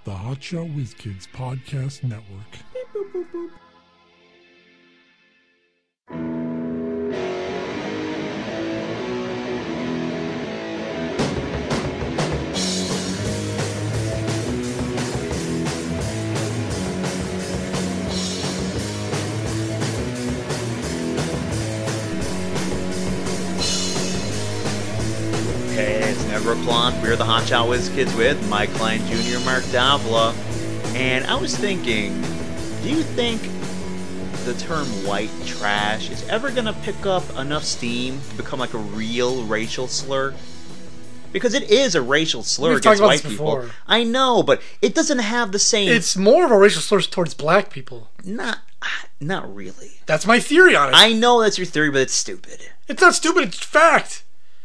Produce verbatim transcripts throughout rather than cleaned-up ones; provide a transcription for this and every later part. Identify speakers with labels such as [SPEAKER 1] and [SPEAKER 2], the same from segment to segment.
[SPEAKER 1] the Hotshot Whiz Kids Podcast Network. Beep, boop, boop, boop.
[SPEAKER 2] Brooklyn. We're the Hotshot Whiz Kids with Mike Klein Junior, Mark Davila, and I was thinking, do you think the term white trash is ever going to pick up enough steam to become like a real racial slur? Because it is a racial slur
[SPEAKER 3] We've
[SPEAKER 2] against
[SPEAKER 3] talked about
[SPEAKER 2] white
[SPEAKER 3] this
[SPEAKER 2] people.
[SPEAKER 3] before.
[SPEAKER 2] I know, but it doesn't have the same...
[SPEAKER 3] It's more of a racial slur towards black people.
[SPEAKER 2] Not, not really.
[SPEAKER 3] That's my theory on it.
[SPEAKER 2] I know that's your theory, but it's stupid.
[SPEAKER 3] It's not stupid, it's fact.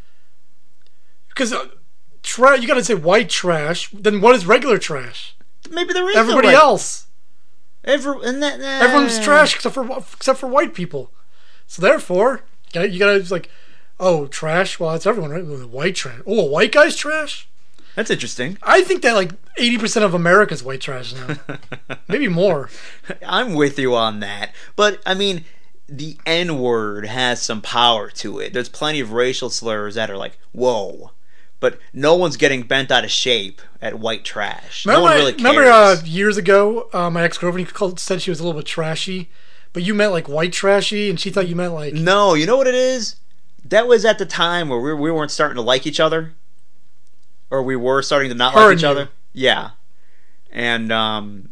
[SPEAKER 3] Because uh, tra- you gotta say white trash, then what is regular trash?
[SPEAKER 2] Maybe there is
[SPEAKER 3] Everybody
[SPEAKER 2] no right.
[SPEAKER 3] else.
[SPEAKER 2] Every, and that, nah.
[SPEAKER 3] Everyone's trash except for except for white people. So therefore, you gotta, you gotta just like, oh, trash? Well, it's everyone, right? White trash. Oh, a white guy's trash?
[SPEAKER 2] That's interesting.
[SPEAKER 3] I think that like eighty percent of America's white trash now. Maybe more.
[SPEAKER 2] I'm with you on that. But, I mean... the N-word has some power to it. There's plenty of racial slurs that are like, whoa. But no one's getting bent out of shape at white trash.
[SPEAKER 3] Remember,
[SPEAKER 2] no one
[SPEAKER 3] my-
[SPEAKER 2] really cares.
[SPEAKER 3] remember uh, years ago, uh, my ex-girlfriend called, said she was a little bit trashy, but you meant like white trashy, and she thought you meant like...
[SPEAKER 2] No, you know what it is? That was at the time where we, we weren't starting to like each other. Or we were starting to not
[SPEAKER 3] Her
[SPEAKER 2] like each
[SPEAKER 3] and
[SPEAKER 2] other.
[SPEAKER 3] you.
[SPEAKER 2] Yeah. And, um...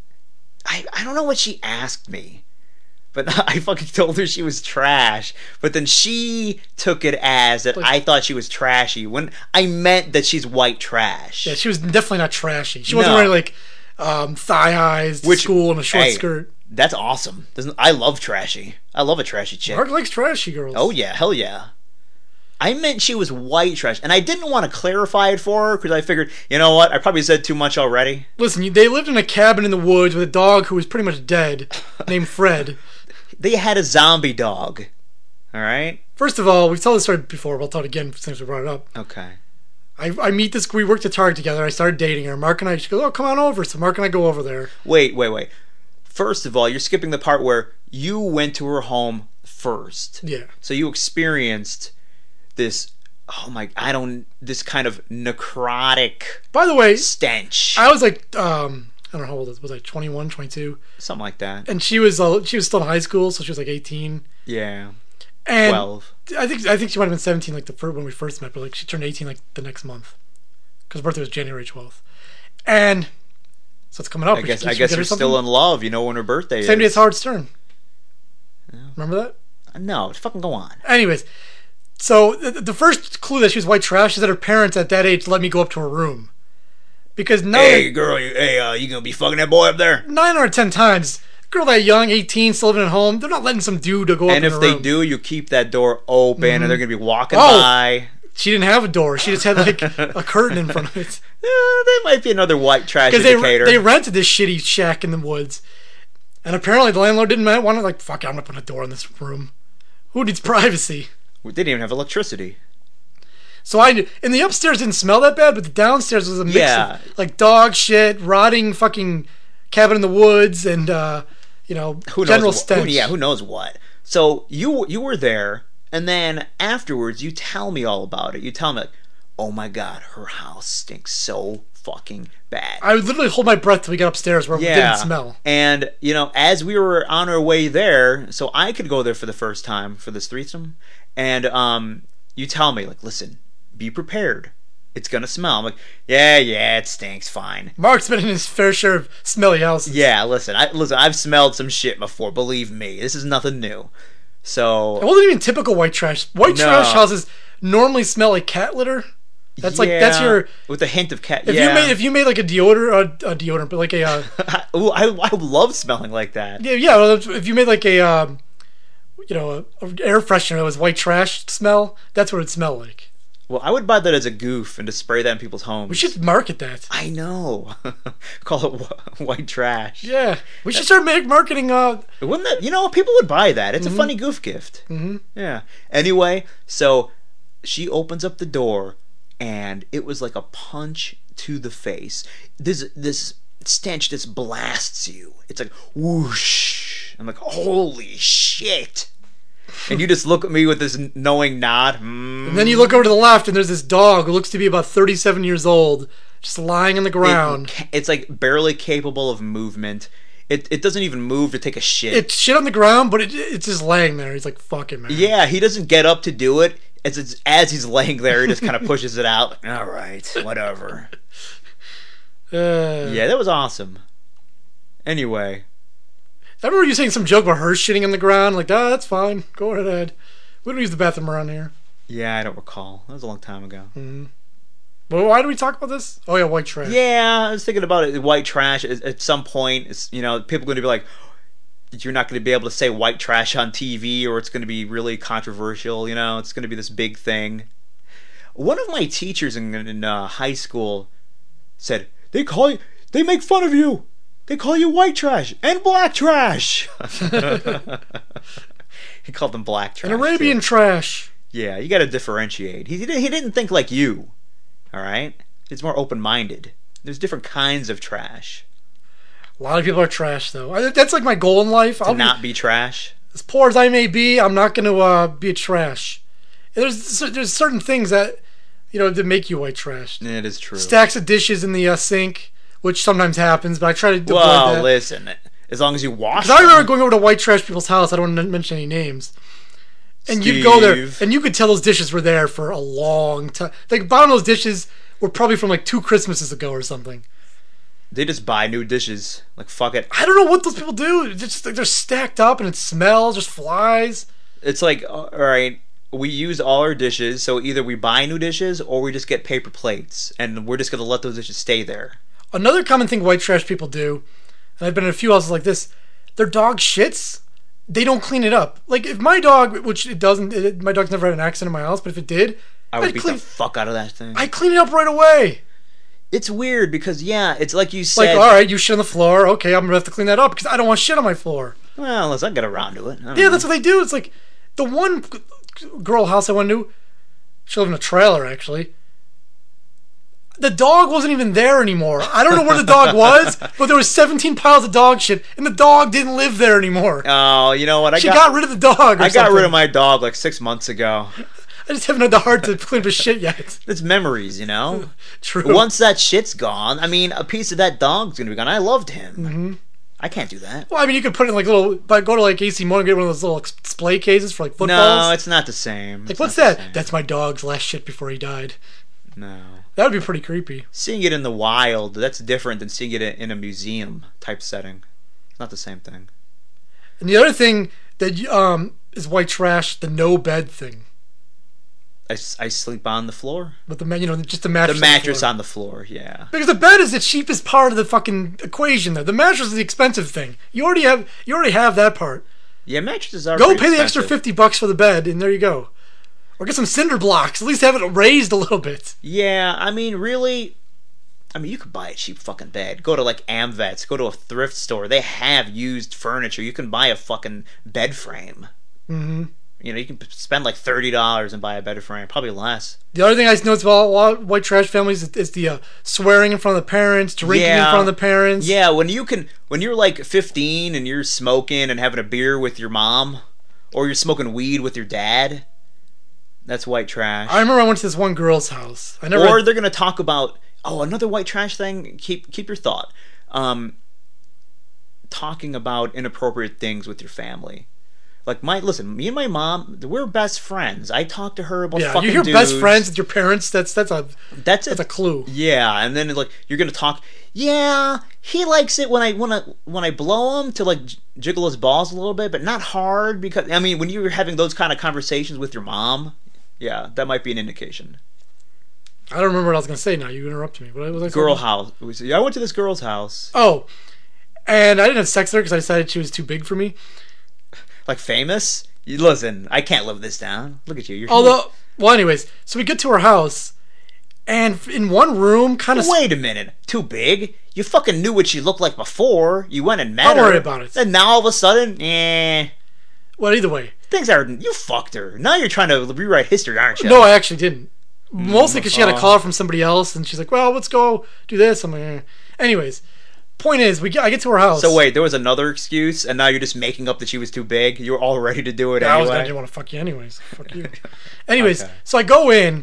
[SPEAKER 2] I, I don't know what she asked me. But I fucking told her she was trash. But then she took it as that
[SPEAKER 3] Like,
[SPEAKER 2] I thought she was trashy when I meant that she's white trash.
[SPEAKER 3] Yeah, she was definitely not trashy. She wasn't
[SPEAKER 2] No.
[SPEAKER 3] wearing like um, thigh highs to
[SPEAKER 2] Which-
[SPEAKER 3] school and a short
[SPEAKER 2] hey,
[SPEAKER 3] skirt.
[SPEAKER 2] That's awesome. Doesn't I love trashy. I love a trashy chick.
[SPEAKER 3] Mark likes trashy girls.
[SPEAKER 2] Oh yeah, hell yeah. I meant she was white trash, and I didn't want to clarify it for her because I figured, you know what, I probably said too much already.
[SPEAKER 3] Listen, you- they lived in a cabin in the woods with a dog who was pretty much dead, named Fred.
[SPEAKER 2] They had a zombie dog. All right.
[SPEAKER 3] First of all, we've told this story before, but I'll tell it again since we brought it up.
[SPEAKER 2] Okay.
[SPEAKER 3] I, I meet this, we worked at Target together, I started dating her. Mark and I, she goes, oh, come on over. So Mark and I go over there.
[SPEAKER 2] Wait, wait, wait. First of all, you're skipping the part where you went to her home first.
[SPEAKER 3] Yeah.
[SPEAKER 2] So you experienced this, oh my, I don't, this kind of necrotic
[SPEAKER 3] By the way,
[SPEAKER 2] stench.
[SPEAKER 3] I was like, um, I don't know how old I was, was I twenty-one, twenty-two?
[SPEAKER 2] Something like that.
[SPEAKER 3] And she was uh, she was still in high school, so she was like eighteen.
[SPEAKER 2] Yeah.
[SPEAKER 3] And
[SPEAKER 2] twelve.
[SPEAKER 3] I think I think she might have been seventeen like the first, when we first met, but like she turned eighteen like the next month. Because her birthday was January twelfth. And so it's coming up.
[SPEAKER 2] I
[SPEAKER 3] We
[SPEAKER 2] guess
[SPEAKER 3] should-
[SPEAKER 2] I
[SPEAKER 3] should
[SPEAKER 2] guess
[SPEAKER 3] get her
[SPEAKER 2] you're
[SPEAKER 3] something.
[SPEAKER 2] still in love. You know when her birthday
[SPEAKER 3] Same
[SPEAKER 2] is.
[SPEAKER 3] day as Howard Stern.
[SPEAKER 2] Yeah.
[SPEAKER 3] Remember that?
[SPEAKER 2] No, fucking go on.
[SPEAKER 3] Anyways, so the, the first clue that she was white trash is that her parents at that age let me go up to her room. Because nine,
[SPEAKER 2] Hey, girl, you, hey, uh, you gonna be fucking that boy up there?
[SPEAKER 3] nine out of ten times, a girl that young, eighteen, still living at home, they're not letting some dude to go up
[SPEAKER 2] And
[SPEAKER 3] in
[SPEAKER 2] if
[SPEAKER 3] her
[SPEAKER 2] they
[SPEAKER 3] room.
[SPEAKER 2] do, you keep that door open, and they're gonna be walking
[SPEAKER 3] Oh.
[SPEAKER 2] by.
[SPEAKER 3] She didn't have a door. She just had like a curtain in front of it.
[SPEAKER 2] Eh, that might be another white trash
[SPEAKER 3] Because they,
[SPEAKER 2] indicator.
[SPEAKER 3] they rented this shitty shack in the woods. And apparently the landlord didn't want to, like, fuck it, I'm going to put a door in this room. Who needs privacy?
[SPEAKER 2] We didn't even have electricity.
[SPEAKER 3] So I, in the upstairs didn't smell that bad, but the downstairs was a mix
[SPEAKER 2] Yeah.
[SPEAKER 3] of, like, dog shit, rotting fucking cabin in the woods, and, uh, you know,
[SPEAKER 2] Who knows
[SPEAKER 3] general
[SPEAKER 2] what,
[SPEAKER 3] stench.
[SPEAKER 2] Who, yeah, who knows what. So you you were there, and then afterwards you tell me all about it. You tell me, like, oh my god, her house stinks so fucking bad.
[SPEAKER 3] I would literally hold my breath till we got upstairs where it
[SPEAKER 2] Yeah.
[SPEAKER 3] didn't smell.
[SPEAKER 2] And, you know, as we were on our way there, so I could go there for the first time for this threesome, and um, you tell me, like, listen, be prepared. It's gonna smell. I'm like, yeah, yeah, it stinks, fine.
[SPEAKER 3] Mark's been in his fair share of smelly houses.
[SPEAKER 2] Yeah, listen, I listen, I've smelled some shit before, believe me. This is nothing new. So
[SPEAKER 3] It wasn't even typical white trash. White
[SPEAKER 2] No.
[SPEAKER 3] trash houses normally smell like cat litter. That's like that's
[SPEAKER 2] yeah,
[SPEAKER 3] your
[SPEAKER 2] with a hint of cat.
[SPEAKER 3] if
[SPEAKER 2] yeah.
[SPEAKER 3] you made if you made like a deodorant a, a deodorant but like a uh,
[SPEAKER 2] Ooh, I I love smelling like that.
[SPEAKER 3] yeah yeah well, if you made like a um, you know a, a air freshener that was white trash smell, that's what it'd smell like.
[SPEAKER 2] Well, I would buy that as a goof and to spray that in people's homes.
[SPEAKER 3] We should market that.
[SPEAKER 2] I know. Call it wh- white trash.
[SPEAKER 3] Yeah, we should start make marketing. Uh,
[SPEAKER 2] Wouldn't that, you know, people would buy that. It's a funny goof gift.
[SPEAKER 3] mhm.
[SPEAKER 2] Yeah. Anyway, so she opens up the door and it was like a punch to the face. This this stench just blasts you. It's like whoosh. I'm like, holy shit. And you just look at me with this knowing nod. Mm.
[SPEAKER 3] And then you look over to the left, and there's this dog who looks to be about thirty-seven years old, just lying on the ground.
[SPEAKER 2] It, it's like barely capable of movement. It it doesn't even move to take a shit.
[SPEAKER 3] It's shit on the ground, but it, it's just laying there. He's like, fuck it, man.
[SPEAKER 2] Yeah, he doesn't get up to do it. As, it's, as he's laying there, he just kind of pushes it out. All right, whatever.
[SPEAKER 3] Uh,
[SPEAKER 2] Yeah, that was awesome. Anyway.
[SPEAKER 3] I remember you saying some joke about her shitting on the ground. Like, ah, that's fine. Go ahead. We don't use the bathroom around here.
[SPEAKER 2] Yeah, I don't recall. That was a long time ago.
[SPEAKER 3] Mm-hmm. But why do we talk about this? Oh, yeah, white trash.
[SPEAKER 2] Yeah, I was thinking about it. White trash. At, at some point, it's, you know, people are going to be like, you're not going to be able to say white trash on T V, or it's going to be really controversial. You know, it's going to be this big thing. One of my teachers in, in uh, high school said, they call you, they make fun of you. They call you white trash and black trash. He called them black trash.
[SPEAKER 3] And Arabian
[SPEAKER 2] too.
[SPEAKER 3] trash.
[SPEAKER 2] Yeah, you got to differentiate. He didn't, he didn't think like you. All right? He's more open-minded. There's different kinds of trash.
[SPEAKER 3] A lot of people are trash, though. I, that's like my goal in life.
[SPEAKER 2] To
[SPEAKER 3] I'll
[SPEAKER 2] not
[SPEAKER 3] be,
[SPEAKER 2] be trash.
[SPEAKER 3] As poor as I may be, I'm not going to uh, be a trash. And there's there's certain things that, you know, that make you white trash.
[SPEAKER 2] It is true.
[SPEAKER 3] Stacks of dishes in the uh, sink, which sometimes happens, but I try to avoid
[SPEAKER 2] well,
[SPEAKER 3] that.
[SPEAKER 2] listen. As long as you wash
[SPEAKER 3] Because I remember
[SPEAKER 2] them.
[SPEAKER 3] going over to white trash people's house. I don't want to mention any names. And
[SPEAKER 2] Steve.
[SPEAKER 3] you'd go there, and you could tell those dishes were there for a long time. Like, bottom of those dishes were probably from like two Christmases ago or something.
[SPEAKER 2] They just buy new dishes. Like, fuck it.
[SPEAKER 3] I don't know what those people do. It's just like they're stacked up and it smells, just flies.
[SPEAKER 2] It's like, all right, we use all our dishes, so either we buy new dishes or we just get paper plates, and we're just going to let those dishes stay there.
[SPEAKER 3] Another common thing white trash people do, and I've been in a few houses like this, their dog shits, they don't clean it up. Like, if my dog, which it doesn't, it, my dog's never had an accident in my house, but if it did,
[SPEAKER 2] I would
[SPEAKER 3] I'd
[SPEAKER 2] beat
[SPEAKER 3] clean,
[SPEAKER 2] the fuck out of that thing.
[SPEAKER 3] I clean it up right away.
[SPEAKER 2] It's weird because, yeah, it's like you said.
[SPEAKER 3] Like, all right, you shit on the floor. Okay, I'm going to have to clean that up because I don't want shit on my floor.
[SPEAKER 2] Well, unless I get around to it. I don't
[SPEAKER 3] Yeah,
[SPEAKER 2] know.
[SPEAKER 3] that's what they do. It's like the one g- girl house I went to, she lived in a trailer, actually. The dog wasn't even there anymore. I don't know where the dog was, but there was seventeen piles of dog shit, and the dog didn't live there anymore.
[SPEAKER 2] Oh, you know what? I
[SPEAKER 3] she
[SPEAKER 2] got,
[SPEAKER 3] got, rid of the dog or
[SPEAKER 2] I got
[SPEAKER 3] something.
[SPEAKER 2] rid of my dog like six months ago.
[SPEAKER 3] I just haven't had the heart to clean up his shit yet.
[SPEAKER 2] It's memories, you know?
[SPEAKER 3] True.
[SPEAKER 2] Once that shit's gone, I mean, a piece of that dog's gonna be gone. I loved him.
[SPEAKER 3] Mm-hmm.
[SPEAKER 2] I can't do that.
[SPEAKER 3] Well, I mean, you could put it in like little, but go to like A C Moore and get one of those little display cases for like footballs.
[SPEAKER 2] No, it's not the same.
[SPEAKER 3] like,
[SPEAKER 2] It's
[SPEAKER 3] what's
[SPEAKER 2] not the
[SPEAKER 3] that?
[SPEAKER 2] same.
[SPEAKER 3] That's my dog's last shit before he died.
[SPEAKER 2] No.
[SPEAKER 3] That would be pretty creepy.
[SPEAKER 2] Seeing it in the wild, that's different than seeing it in a museum type setting. It's not the same thing.
[SPEAKER 3] And the other thing that um is white trash, the no bed thing.
[SPEAKER 2] I, s- I sleep on the floor.
[SPEAKER 3] With the ma- you know just the
[SPEAKER 2] The
[SPEAKER 3] mattress.
[SPEAKER 2] mattress
[SPEAKER 3] on
[SPEAKER 2] on the floor, yeah.
[SPEAKER 3] Because the bed is the cheapest part of the fucking equation. There, the mattress is the expensive thing. You already have you already have that part.
[SPEAKER 2] Yeah, mattresses are
[SPEAKER 3] Go
[SPEAKER 2] pretty
[SPEAKER 3] pay the extra
[SPEAKER 2] expensive.
[SPEAKER 3] fifty bucks for the bed, and there you go. Or get some cinder blocks. At least have it raised a little bit.
[SPEAKER 2] Yeah, I mean, really, I mean, you could buy a cheap fucking bed. Go to, like, Amvets, go to a thrift store. They have used furniture. You can buy a fucking bed frame.
[SPEAKER 3] Mm-hmm.
[SPEAKER 2] You know, you can p- spend, like, thirty dollars and buy a bed frame. Probably less.
[SPEAKER 3] The other thing I noticed about a lot of white trash families is, is the uh, swearing in front of the parents, drinking in
[SPEAKER 2] Yeah.
[SPEAKER 3] front of the parents.
[SPEAKER 2] Yeah, when you can, when you're, like, fifteen and you're smoking and having a beer with your mom, or you're smoking weed with your dad, that's white trash.
[SPEAKER 3] I remember I went to this one girl's house. I never.
[SPEAKER 2] Or
[SPEAKER 3] had-
[SPEAKER 2] they're gonna talk about, oh, another white trash thing. Keep keep your thought. Um, talking about inappropriate things with your family. Like my listen, me and my mom, we're best friends. I talk to her about
[SPEAKER 3] yeah,
[SPEAKER 2] fucking
[SPEAKER 3] you hear
[SPEAKER 2] dudes.
[SPEAKER 3] best friends with your parents. That's that's a
[SPEAKER 2] That's
[SPEAKER 3] that's
[SPEAKER 2] it.
[SPEAKER 3] a clue.
[SPEAKER 2] Yeah, and then like you're gonna talk. Yeah, he likes it when I when I when I blow him to like j- jiggle his balls a little bit, but not hard because I mean when you're having those kind of conversations with your mom, yeah, that might be an indication.
[SPEAKER 3] I don't remember what I was gonna say now. You interrupted me. What was I
[SPEAKER 2] Girl
[SPEAKER 3] saying?
[SPEAKER 2] house. Yeah, I went to this girl's house.
[SPEAKER 3] Oh, and I didn't have sex with her because I decided she was too big for me.
[SPEAKER 2] Like famous? You, listen, I can't live this down. Look at you. You're
[SPEAKER 3] Although, well, anyways, so we get to her house, and in one room, kind of.
[SPEAKER 2] Wait a minute. Too big? You fucking knew what she looked like before. You went and met her.
[SPEAKER 3] Don't worry about it.
[SPEAKER 2] And now all of a sudden, eh.
[SPEAKER 3] Well, either way,
[SPEAKER 2] Things are. You fucked her. Now you're trying to rewrite history, aren't you?
[SPEAKER 3] no, I actually didn't. Mostly because she had a
[SPEAKER 2] Oh.
[SPEAKER 3] call from somebody else, and she's like, "Well, let's go do this." I'm like, eh. Anyways, point is, we get, I get to her house.
[SPEAKER 2] So wait, there was another excuse, and now you're just making up that she was too big. You were all ready to do it
[SPEAKER 3] I was
[SPEAKER 2] anyway.
[SPEAKER 3] gonna didn't want to fuck you anyways. Fuck you. Anyways,
[SPEAKER 2] Okay.
[SPEAKER 3] so I go in,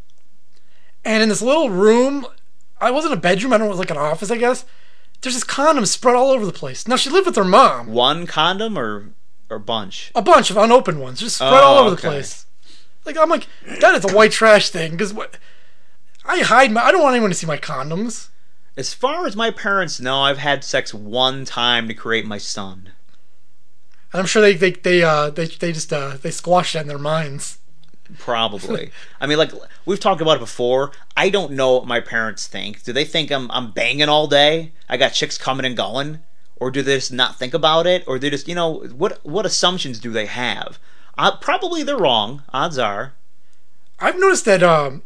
[SPEAKER 3] and in this little room, I wasn't a bedroom. I don't know, it was like an office, I guess. There's this condom spread all over the place. Now she lived with her mom.
[SPEAKER 2] One condom or or bunch?
[SPEAKER 3] A bunch of unopened ones, just spread
[SPEAKER 2] Oh,
[SPEAKER 3] all over the
[SPEAKER 2] okay.
[SPEAKER 3] place. Like I'm like, that is a white trash thing because what? I hide my. I don't want anyone to see my condoms.
[SPEAKER 2] As far as my parents know, I've had sex one time to create my son.
[SPEAKER 3] And I'm sure they they they uh they they just uh they squash that in their minds.
[SPEAKER 2] Probably. I mean, like we've talked about it before. I don't know what my parents think. Do they think I'm I'm banging all day? I got chicks coming and going, or do they just not think about it, or they just you know what what assumptions do they have? Uh, probably they're wrong. Odds are.
[SPEAKER 3] I've noticed that um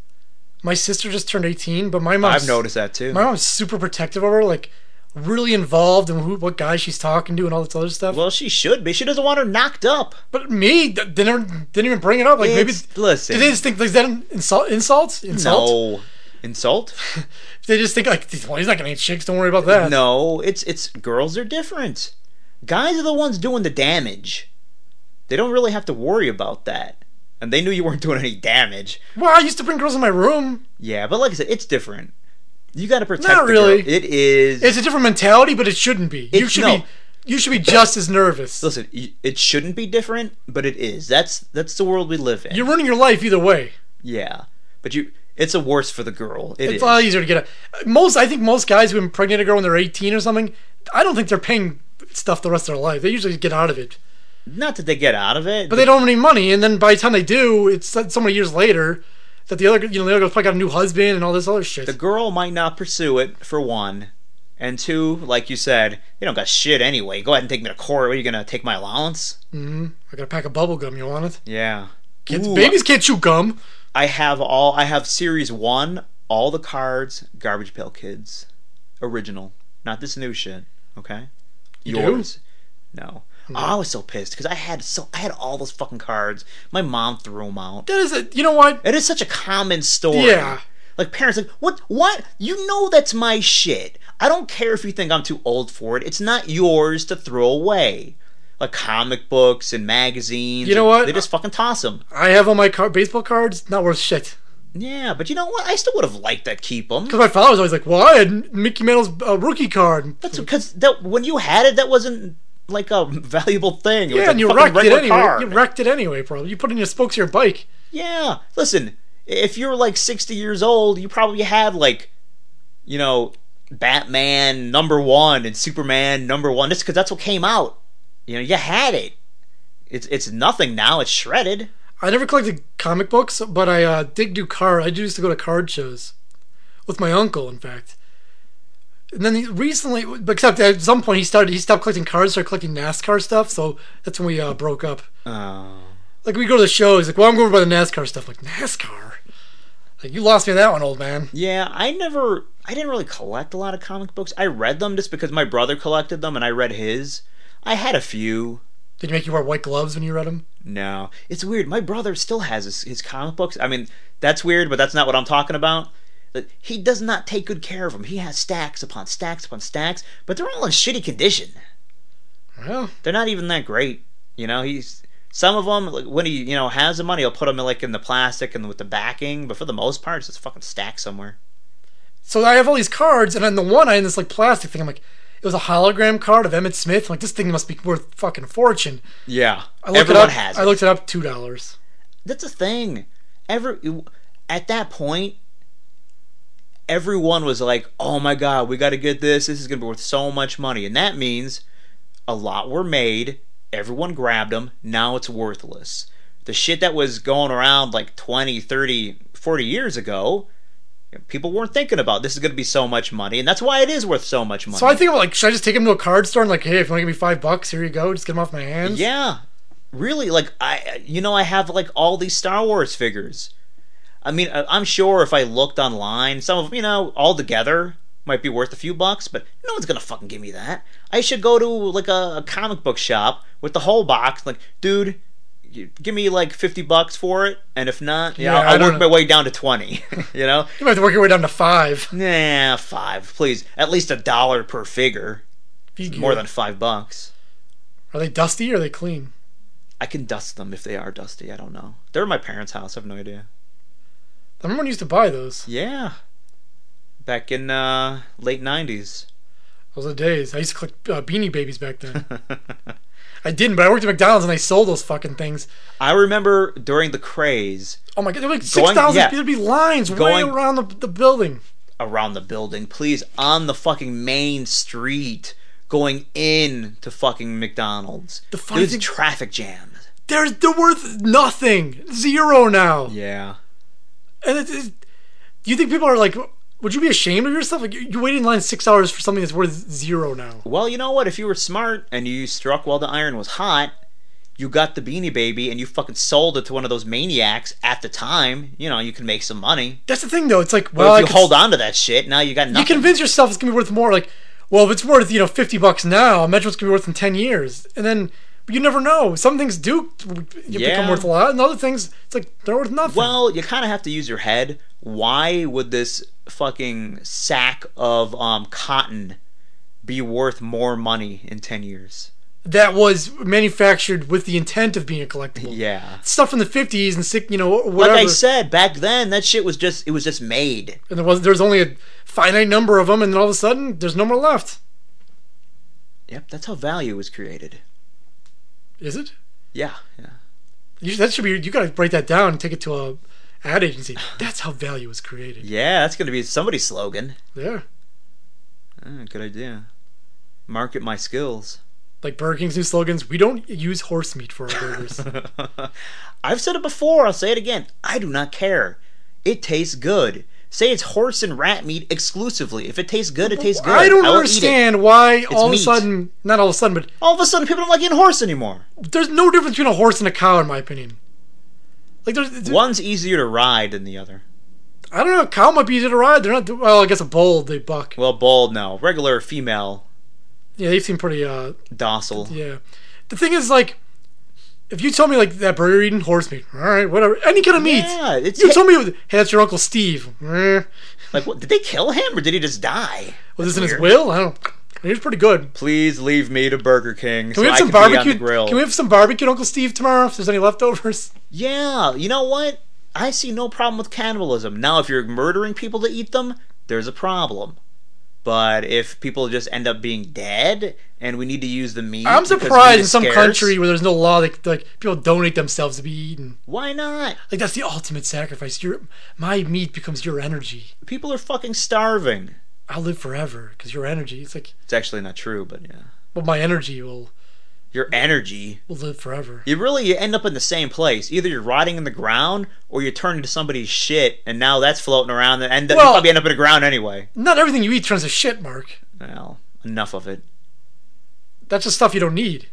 [SPEAKER 3] my sister just turned eighteen, but my mom's
[SPEAKER 2] I've noticed that too.
[SPEAKER 3] my mom's super protective of her, like really involved in who what guy she's talking to and all this other stuff.
[SPEAKER 2] Well, she should be. She doesn't want her knocked up.
[SPEAKER 3] But me d- didn't didn't even bring it up. Like maybe
[SPEAKER 2] It's- listen.
[SPEAKER 3] did they just think like, is that an insult? Insult? Insult?
[SPEAKER 2] No. Insult?
[SPEAKER 3] They just think like, well, he's not gonna eat chicks. Don't worry about that.
[SPEAKER 2] No, it's it's girls are different. Guys are the ones doing the damage. They don't really have to worry about that. And they knew you weren't doing any damage.
[SPEAKER 3] Well, I used to bring girls in my room.
[SPEAKER 2] Yeah, but like I said, it's different. You got to protect
[SPEAKER 3] Not
[SPEAKER 2] the
[SPEAKER 3] really.
[SPEAKER 2] girl. It is.
[SPEAKER 3] It's a different mentality, but it shouldn't be. you
[SPEAKER 2] It's-
[SPEAKER 3] should
[SPEAKER 2] no.
[SPEAKER 3] be. You should be just as nervous.
[SPEAKER 2] Listen, y- it shouldn't be different, but it is. That's that's the world we live in.
[SPEAKER 3] You're ruining your life either way.
[SPEAKER 2] Yeah, but you. It's a worse for the girl. It
[SPEAKER 3] It's
[SPEAKER 2] is.
[SPEAKER 3] a lot easier to get a. Most, I think, most guys who impregnate a girl when they're eighteen or something, I don't think they're paying stuff the rest of their life. They usually get out of it,
[SPEAKER 2] Not that they get out of it,
[SPEAKER 3] but they don't have any money. And then by the time they do, it's so many years later that the other, you know, the other girl's probably got a new husband and all this other shit.
[SPEAKER 2] The girl might not pursue it, for one. And two, like you said, you don't got shit anyway. Go ahead and take me to court. What, are you going to take my allowance?
[SPEAKER 3] Mm-hmm. I got a pack of bubble gum. You want it?
[SPEAKER 2] Yeah.
[SPEAKER 3] Kids,
[SPEAKER 2] Ooh,
[SPEAKER 3] babies can't chew gum.
[SPEAKER 2] I have all. I have series one, all the cards, Garbage Pail Kids. Original. Not this new shit, okay?
[SPEAKER 3] You do?
[SPEAKER 2] Yours. No. Oh, I was so pissed because I had so I had all those fucking cards. My mom threw them out.
[SPEAKER 3] That is a. You know what?
[SPEAKER 2] It is such a common story.
[SPEAKER 3] Yeah.
[SPEAKER 2] Like parents like, what what? You know that's my shit. I don't care if you think I'm too old for it. It's not yours to throw away. Like comic books and magazines.
[SPEAKER 3] You know
[SPEAKER 2] and
[SPEAKER 3] what?
[SPEAKER 2] They just fucking toss them.
[SPEAKER 3] I have all my car- baseball cards. Not worth shit.
[SPEAKER 2] Yeah, but you know what? I still would have liked to keep them.
[SPEAKER 3] Because my father was always like, "Well, I had Mickey Mantle's uh, rookie card."
[SPEAKER 2] That's because that when you had it, that wasn't like a valuable thing. It was
[SPEAKER 3] Yeah,
[SPEAKER 2] a
[SPEAKER 3] and you
[SPEAKER 2] fucking
[SPEAKER 3] wrecked it
[SPEAKER 2] regular
[SPEAKER 3] anyway.
[SPEAKER 2] card.
[SPEAKER 3] You wrecked it anyway, probably. You put it in your spokes of your bike.
[SPEAKER 2] Yeah, listen. If you're like sixty years old, you probably had like, you know, Batman number one and Superman number one. Just because that's what came out. You know, you had it. It's it's nothing now. It's shredded.
[SPEAKER 3] I never collected comic books, but I uh, did do card. I used to go to card shows with my uncle, in fact. And then he recently, except at some point he started, he stopped collecting cards, started collecting NASCAR stuff. So that's when we uh, broke up.
[SPEAKER 2] Oh.
[SPEAKER 3] Like we go to the show, he's like, "Well, I'm going by the NASCAR stuff." Like NASCAR, like you lost me on that one, old man.
[SPEAKER 2] Yeah, I never. I didn't really collect a lot of comic books. I read them just because my brother collected them, and I read his. I had a few.
[SPEAKER 3] Did you make you wear white gloves when you read them?
[SPEAKER 2] No, it's weird. My brother still has his, his comic books. I mean, that's weird, but that's not what I'm talking about. He does not take good care of them. He has stacks upon stacks upon stacks, but they're all in shitty condition.
[SPEAKER 3] Well,
[SPEAKER 2] They're not even that great. You know, he's some of them like, when he you know has the money, he'll put them in, like in the plastic and with the backing. But for the most part, it's just fucking stacked somewhere.
[SPEAKER 3] so I have all these cards, and on the one I had this like plastic thing. I'm like, it was a hologram card of Emmett Smith. I'm like, this thing must be worth fucking fortune.
[SPEAKER 2] Yeah,
[SPEAKER 3] I looked
[SPEAKER 2] everyone
[SPEAKER 3] it up.
[SPEAKER 2] has it.
[SPEAKER 3] I looked it up, two dollars.
[SPEAKER 2] That's a thing. Every at that point, everyone was like, "Oh my god, we got to get this. This is gonna be worth so much money," and that means a lot were made. Everyone grabbed them. Now it's worthless. The shit that was going around like twenty, thirty, forty years ago, people weren't thinking about this is going to be so much money, and that's why it is worth so much money.
[SPEAKER 3] So I think about like, should I just take him to a card store and like, hey, if you want to give me five bucks, here you go, just get them off my hands.
[SPEAKER 2] Yeah, really. Like I, you know, I have like all these Star Wars figures. I mean, I- I'm sure if I looked online, some of them, you know, all together might be worth a few bucks, but no one's gonna fucking give me that. I should go to like a, a comic book shop with the whole box. Like, dude, you give me like fifty bucks for it, and if not, yeah,
[SPEAKER 3] Yeah, I
[SPEAKER 2] I'll, I'll
[SPEAKER 3] don't
[SPEAKER 2] work
[SPEAKER 3] know.
[SPEAKER 2] my way down to twenty. You know,
[SPEAKER 3] You might have to work your way down to five.
[SPEAKER 2] nah, five, please. At least a dollar per figure.
[SPEAKER 3] Figure.
[SPEAKER 2] More than five bucks.
[SPEAKER 3] Are they dusty or are they clean?
[SPEAKER 2] I can dust them if they are dusty. I don't know. They're at my parents' house. I have no idea.
[SPEAKER 3] I remember when you used to buy those.
[SPEAKER 2] Yeah, back in uh, late nineties.
[SPEAKER 3] Those are the days. I used to collect uh, Beanie Babies back then. I didn't, but I worked at McDonald's and they sold those fucking things.
[SPEAKER 2] I remember during the craze
[SPEAKER 3] Oh my god, there were like
[SPEAKER 2] Going-
[SPEAKER 3] six thousand.
[SPEAKER 2] yeah.
[SPEAKER 3] There'd be lines
[SPEAKER 2] Going-
[SPEAKER 3] way around the, the building.
[SPEAKER 2] around the building, please, on the fucking main street, going in to fucking McDonald's.
[SPEAKER 3] The funny
[SPEAKER 2] There's
[SPEAKER 3] thing-
[SPEAKER 2] traffic jams.
[SPEAKER 3] There's they're worth nothing, zero now.
[SPEAKER 2] Yeah.
[SPEAKER 3] And it's, it's, do you think people are like, would you be ashamed of yourself? Like you, you waited in line six hours for something that's worth zero now.
[SPEAKER 2] Well, you know what? If you were smart and you struck while the iron was hot, you got the Beanie Baby and you fucking sold it to one of those maniacs at the time. You know, you can make some money.
[SPEAKER 3] That's the thing, though. It's like,
[SPEAKER 2] But
[SPEAKER 3] well, I
[SPEAKER 2] if you
[SPEAKER 3] could-
[SPEAKER 2] hold on to that shit, now you got nothing.
[SPEAKER 3] you convince yourself it's gonna be worth more. Like, well, if it's worth you know fifty bucks now, imagine what's gonna be worth in ten years, and then. But you never know. Some things do you
[SPEAKER 2] Yeah.
[SPEAKER 3] become worth a lot, and other things it's like they're worth nothing.
[SPEAKER 2] Well, you kind of have to use your head. Why would this fucking sack of um, cotton be worth more money in ten years?
[SPEAKER 3] that was manufactured with the intent of being a collectible.
[SPEAKER 2] Yeah.
[SPEAKER 3] Stuff from the fifties and sick, you know,
[SPEAKER 2] Like
[SPEAKER 3] whatever.
[SPEAKER 2] I said, back then, that shit was just, it was just made.
[SPEAKER 3] and there was there's only a finite number of them, and then all of a sudden there's no more left.
[SPEAKER 2] Yep, that's how value was created.
[SPEAKER 3] Is it?
[SPEAKER 2] Yeah, yeah.
[SPEAKER 3] You, that should be. You gotta write that down and take it to a ad agency. That's how value is created.
[SPEAKER 2] Yeah, that's going to be somebody's slogan.
[SPEAKER 3] There,
[SPEAKER 2] Ah, good idea. Market my skills.
[SPEAKER 3] like Burger King's new slogans. We don't use horse meat for our burgers.
[SPEAKER 2] I've said it before, I'll say it again. I do not care. It tastes good. Say it's horse and rat meat exclusively. If it tastes good, it tastes good.
[SPEAKER 3] I don't
[SPEAKER 2] will eat it.
[SPEAKER 3] understand why all of
[SPEAKER 2] meat.
[SPEAKER 3] a sudden, not all of a sudden, but
[SPEAKER 2] All of a sudden, people don't like eating horse anymore.
[SPEAKER 3] there's no difference between a horse and a cow, in my opinion. Like there's, there's
[SPEAKER 2] One's easier to ride than the other.
[SPEAKER 3] I don't know. A cow might be easy to ride. They're not. Well, I guess a bull they buck.
[SPEAKER 2] Well, bald, no. Regular female,
[SPEAKER 3] Yeah, they seem pretty. Uh,
[SPEAKER 2] docile.
[SPEAKER 3] yeah. The thing is, like, if you told me like that burger eating horse meat, all right, whatever, any kind of meat.
[SPEAKER 2] Yeah, it's
[SPEAKER 3] You told me, hey, that's your Uncle Steve. Eh.
[SPEAKER 2] like, what, did they kill him or did he just die?
[SPEAKER 3] Was this in his
[SPEAKER 2] Weird.
[SPEAKER 3] will? I don't. He was pretty good.
[SPEAKER 2] Please leave me to Burger King
[SPEAKER 3] Can
[SPEAKER 2] so
[SPEAKER 3] we have
[SPEAKER 2] I
[SPEAKER 3] some
[SPEAKER 2] can be on
[SPEAKER 3] barbecue?
[SPEAKER 2] the grill.
[SPEAKER 3] Can we have some barbecue, Uncle Steve, tomorrow? If there's any leftovers.
[SPEAKER 2] Yeah, you know what? I see no problem with cannibalism. Now, if you're murdering people to eat them, there's a problem. But if people just end up being dead and we need to use the meat,
[SPEAKER 3] I'm
[SPEAKER 2] because
[SPEAKER 3] surprised
[SPEAKER 2] meat
[SPEAKER 3] in
[SPEAKER 2] is
[SPEAKER 3] some
[SPEAKER 2] scarce,
[SPEAKER 3] country where there's no law that like people donate themselves to be eaten.
[SPEAKER 2] why not?
[SPEAKER 3] Like that's the ultimate sacrifice. Your my meat becomes your energy.
[SPEAKER 2] People are fucking starving.
[SPEAKER 3] I'll live forever because your energy. It's like,
[SPEAKER 2] It's actually not true, but yeah.
[SPEAKER 3] well, my energy will
[SPEAKER 2] Your energy.
[SPEAKER 3] will live forever.
[SPEAKER 2] You really you end up in the same place. Either you're rotting in the ground or you turn into somebody's shit, and now that's floating around, and then
[SPEAKER 3] Well-
[SPEAKER 2] you probably end up in the ground anyway.
[SPEAKER 3] Not everything you eat turns to shit, Mark.
[SPEAKER 2] Well, enough of it.
[SPEAKER 3] That's just stuff you don't need.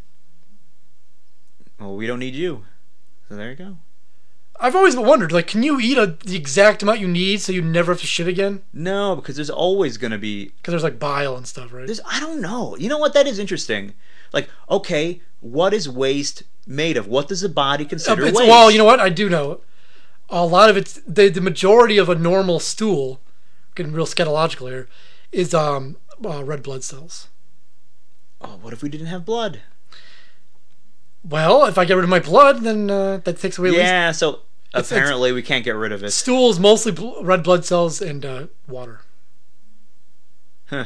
[SPEAKER 2] Well, we don't need you. So there you go.
[SPEAKER 3] I've always wondered, like, can you eat a, the exact amount you need so you never have to shit again?
[SPEAKER 2] No, because there's always going to be
[SPEAKER 3] Because there's like bile and stuff, right?
[SPEAKER 2] There's, I don't know. You know what? That is interesting. Like, okay, what is waste made of? What does the body
[SPEAKER 3] Uh,
[SPEAKER 2] consider
[SPEAKER 3] it's-
[SPEAKER 2] waste?
[SPEAKER 3] well, you know what? I do know. A lot of it's the the majority of a normal stool, getting real scatological here, is um uh, red blood cells.
[SPEAKER 2] Oh, what if we didn't have blood?
[SPEAKER 3] Well, if I get rid of my blood, then uh, that takes away at least.
[SPEAKER 2] Yeah, so
[SPEAKER 3] It's-
[SPEAKER 2] apparently we can't get rid of it.
[SPEAKER 3] Stool is mostly bl- red blood cells and uh, water.
[SPEAKER 2] Huh.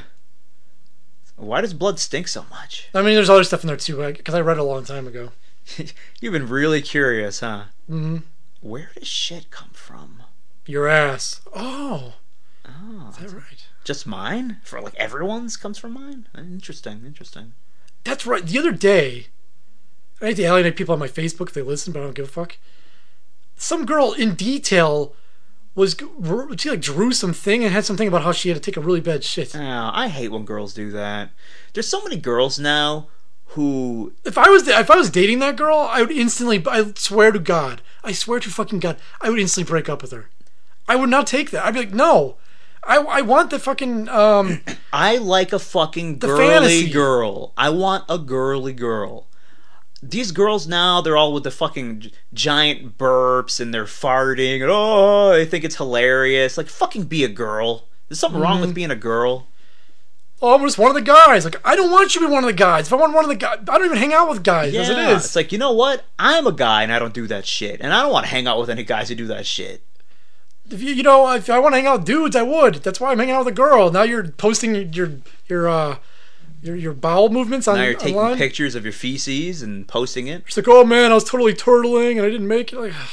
[SPEAKER 2] Why does blood stink so much?
[SPEAKER 3] I mean, there's other stuff in there too, because I read it a long time ago.
[SPEAKER 2] You've been really curious, huh?
[SPEAKER 3] Mm-hmm.
[SPEAKER 2] Where does shit come from?
[SPEAKER 3] Your ass. Oh,
[SPEAKER 2] Oh,
[SPEAKER 3] is that right?
[SPEAKER 2] just mine? For like everyone's comes from mine? Interesting, interesting.
[SPEAKER 3] That's right. The other day, I hate to alienate people on my Facebook if they listen, but I don't give a fuck. Some girl in detail was she like drew something and had something about how she had to take a really bad shit.
[SPEAKER 2] Oh, I hate when girls do that. There's so many girls now who
[SPEAKER 3] If I was if I was dating that girl, I would instantly. I swear to God, I swear to fucking God, I would instantly break up with her. I would not take that. I'd be like, no, I I want the fucking um.
[SPEAKER 2] I like a fucking
[SPEAKER 3] The
[SPEAKER 2] girly
[SPEAKER 3] fantasy.
[SPEAKER 2] girl. I want a girly girl. these girls now, they're all with the fucking gi- giant burps and they're farting and oh, they think it's hilarious. Like, fucking be a girl. There's something wrong with being a girl.
[SPEAKER 3] Oh, I'm just one of the guys. Like, I don't want you to be one of the guys. If I want one of the guys, I don't even hang out with guys as it
[SPEAKER 2] Yeah,
[SPEAKER 3] is.
[SPEAKER 2] it's like, you know what? I'm a guy and I don't do that shit. And I don't want to hang out with any guys who do that shit.
[SPEAKER 3] If you, you know, if I want to hang out with dudes, I would. That's why I'm hanging out with a girl. Now you're posting your your uh your your bowel movements on
[SPEAKER 2] Now you're taking
[SPEAKER 3] online.
[SPEAKER 2] pictures of your feces and posting it.
[SPEAKER 3] It's like, oh man, I was totally turtling and I didn't make it. Like, I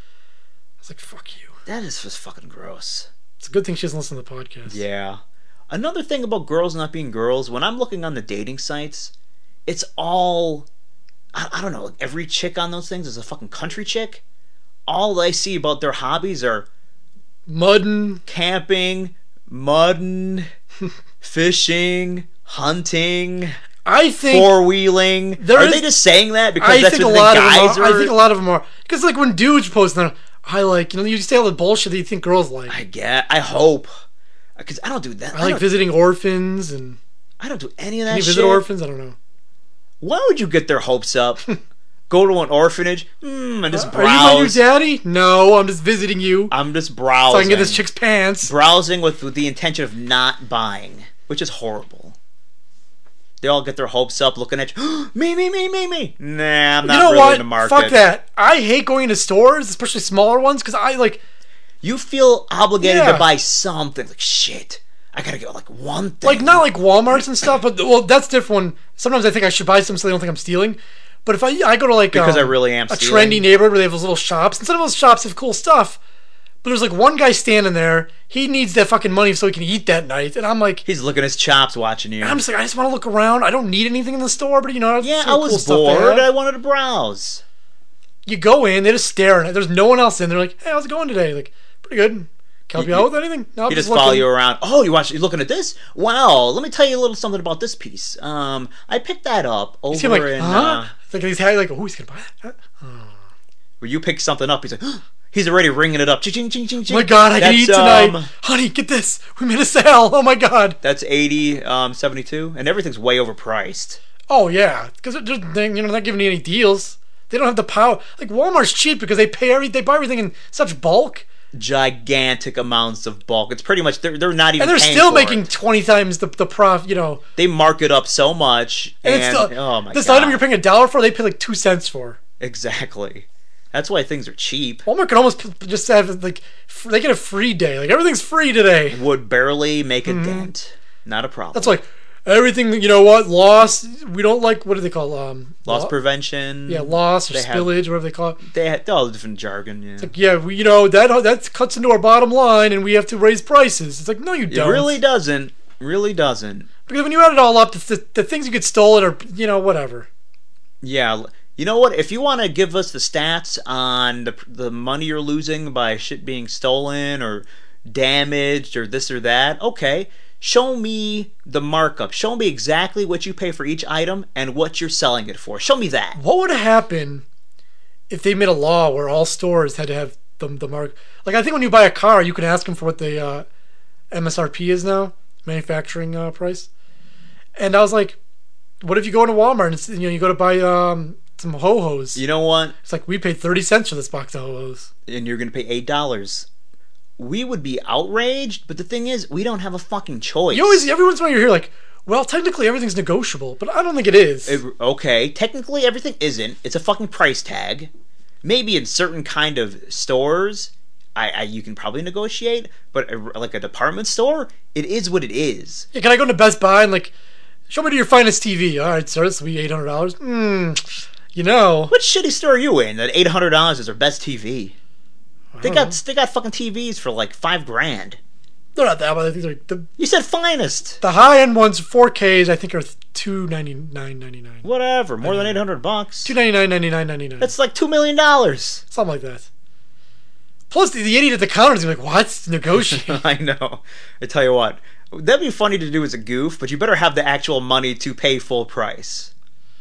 [SPEAKER 3] was like, fuck you.
[SPEAKER 2] That is just fucking gross.
[SPEAKER 3] It's a good thing she doesn't listen to the podcast.
[SPEAKER 2] Yeah. Another thing about girls not being girls, when I'm looking on the dating sites, it's all, I, I don't know, like every chick on those things is a fucking country chick. All I see about their hobbies are
[SPEAKER 3] Muddin'.
[SPEAKER 2] camping, mudding, fishing, hunting,
[SPEAKER 3] I think
[SPEAKER 2] four wheeling.
[SPEAKER 3] there
[SPEAKER 2] Are
[SPEAKER 3] is-
[SPEAKER 2] they just saying that because
[SPEAKER 3] I
[SPEAKER 2] that's
[SPEAKER 3] think a
[SPEAKER 2] what
[SPEAKER 3] lot
[SPEAKER 2] the
[SPEAKER 3] of them
[SPEAKER 2] guys
[SPEAKER 3] are,
[SPEAKER 2] are?
[SPEAKER 3] I think a lot of them are because like when dudes post them, I like you know you say all the bullshit that you think girls like.
[SPEAKER 2] I get. I hope, because I don't do that.
[SPEAKER 3] I
[SPEAKER 2] I,
[SPEAKER 3] like
[SPEAKER 2] don't,
[SPEAKER 3] visiting orphans and
[SPEAKER 2] I don't do any of that
[SPEAKER 3] can you
[SPEAKER 2] shit.
[SPEAKER 3] visit orphans? I don't know.
[SPEAKER 2] Why would you get their hopes up? Go to an orphanage, mm, and just
[SPEAKER 3] Are you my new
[SPEAKER 2] browse.
[SPEAKER 3] daddy? No, I'm just visiting you
[SPEAKER 2] I'm just browsing.
[SPEAKER 3] so I can get this chick's pants.
[SPEAKER 2] browsing with, with the intention of not buying, which is horrible. They all get their hopes up, looking at you. me, me, me, me, me. Nah, I'm not
[SPEAKER 3] You know
[SPEAKER 2] really
[SPEAKER 3] what?
[SPEAKER 2] in the market.
[SPEAKER 3] Fuck that. I hate going to stores, especially smaller ones, because I like.
[SPEAKER 2] You feel obligated
[SPEAKER 3] Yeah.
[SPEAKER 2] to buy something. Like shit, I gotta get like one thing.
[SPEAKER 3] Like not like Walmarts and stuff, but well, that's different. Sometimes I think I should buy some so they don't think I'm stealing. But if I I go to like
[SPEAKER 2] Because
[SPEAKER 3] um,
[SPEAKER 2] I really am
[SPEAKER 3] a
[SPEAKER 2] stealing.
[SPEAKER 3] trendy neighborhood where they have those little shops, and some of those shops have cool stuff. But there's like one guy standing there. He needs that fucking money so he can eat that night, and I'm like,
[SPEAKER 2] He's looking at his chops, watching you.
[SPEAKER 3] I'm just like, I just want to look around. I don't need anything in the store, but you know,
[SPEAKER 2] yeah,
[SPEAKER 3] some
[SPEAKER 2] I
[SPEAKER 3] cool
[SPEAKER 2] was
[SPEAKER 3] stuff they
[SPEAKER 2] bored.
[SPEAKER 3] have.
[SPEAKER 2] I wanted to browse.
[SPEAKER 3] You go in, they just stare at it. There's no one else in. They're like, hey, how's it going today? Like, pretty good. Can I help you out with anything? No, I'm
[SPEAKER 2] He just
[SPEAKER 3] looking.
[SPEAKER 2] follow you around. Oh, you watch? You looking at this? Wow. Let me tell you a little something about this piece. Um, I picked that up over
[SPEAKER 3] You see him like,
[SPEAKER 2] in.
[SPEAKER 3] huh?
[SPEAKER 2] Uh,
[SPEAKER 3] It's like he's had like, oh, he's gonna buy that. Huh?
[SPEAKER 2] where you pick something up, he's like, he's already ringing it up. Ching, ching, ching, ching.
[SPEAKER 3] Oh my god, I can
[SPEAKER 2] That's,
[SPEAKER 3] eat tonight.
[SPEAKER 2] um,
[SPEAKER 3] Honey, get this. We made a sale. Oh my god.
[SPEAKER 2] That's eighty, um, seventy-two, and everything's way overpriced.
[SPEAKER 3] Oh yeah, because they're just, they, you know, they're not giving you any deals. They don't have the power. Like Walmart's cheap because they pay every, they buy everything in such bulk,
[SPEAKER 2] Gigantic amounts of bulk. It's pretty much they're they're not even.
[SPEAKER 3] and they're
[SPEAKER 2] paying
[SPEAKER 3] still
[SPEAKER 2] for
[SPEAKER 3] making
[SPEAKER 2] it.
[SPEAKER 3] twenty times the the prof. You know,
[SPEAKER 2] They mark it up so much,
[SPEAKER 3] and,
[SPEAKER 2] and,
[SPEAKER 3] it's still
[SPEAKER 2] oh my
[SPEAKER 3] this
[SPEAKER 2] god,
[SPEAKER 3] item you're paying a dollar for, they pay like two cents for.
[SPEAKER 2] exactly. That's why things are cheap.
[SPEAKER 3] Walmart could almost p- just have like f- they get a free day. Like everything's free today.
[SPEAKER 2] Would barely make a dent. Not a problem.
[SPEAKER 3] Mm-hmm. That's like everything. You know what? Loss. We don't like. What do they call um
[SPEAKER 2] loss
[SPEAKER 3] lo-
[SPEAKER 2] prevention.
[SPEAKER 3] Yeah, loss or
[SPEAKER 2] They have-
[SPEAKER 3] spillage, whatever they call it.
[SPEAKER 2] They had all the different jargon. Yeah.
[SPEAKER 3] Like, yeah, we, you know that that cuts into our bottom line, and we have to raise prices. It's like, no, you
[SPEAKER 2] It
[SPEAKER 3] don't.
[SPEAKER 2] really doesn't. Really doesn't.
[SPEAKER 3] Because when you add it all up, the, the, the things you get stolen are, you know, whatever.
[SPEAKER 2] Yeah. l- You know what? If you want to give us the stats on the the money you're losing by shit being stolen or damaged or this or that, okay. Show me the markup. Show me exactly what you pay for each item and what you're selling it for. Show me that.
[SPEAKER 3] What would happen if they made a law where all stores had to have the the mark? Like, I think when you buy a car, you can ask them for what the uh, M S R P is now, manufacturing uh, price. And I was like, what if you go into Walmart and it's, you know you go to buy um, some ho hos?
[SPEAKER 2] You know what?
[SPEAKER 3] It's like we paid thirty cents for this box of ho hos.
[SPEAKER 2] And you're going to pay eight dollars. We would be outraged, but the thing is, we don't have a fucking choice.
[SPEAKER 3] You always every once in a while you hear like, well, technically everything's negotiable, but I don't think it is.
[SPEAKER 2] It- okay, technically everything isn't. It's a fucking price tag. Maybe in certain kind of stores, I, I you can probably negotiate, but a, like a department store, it is what it is.
[SPEAKER 3] Yeah, can I go into Best Buy and like, show me to your finest T V? All right, sir, this will be eight hundred dollars. Hmm, you know,
[SPEAKER 2] What shitty store are you in that eight hundred dollars is their best T V? They
[SPEAKER 3] don't
[SPEAKER 2] got
[SPEAKER 3] know.
[SPEAKER 2] they got fucking T Vs for like five grand.
[SPEAKER 3] they're not that bad. I think they're, the
[SPEAKER 2] You said finest.
[SPEAKER 3] the high end ones, four Ks, I think are two ninety nine ninety nine,
[SPEAKER 2] Whatever, more than eight hundred bucks.
[SPEAKER 3] two ninety nine ninety nine ninety nine,
[SPEAKER 2] That's like two million dollars.
[SPEAKER 3] something like that. Plus, the, the idiot at the counter is gonna be like, "What? Negotiate?"
[SPEAKER 2] I know. I tell you what, that'd be funny to do as a goof, but you better have the actual money to pay full price,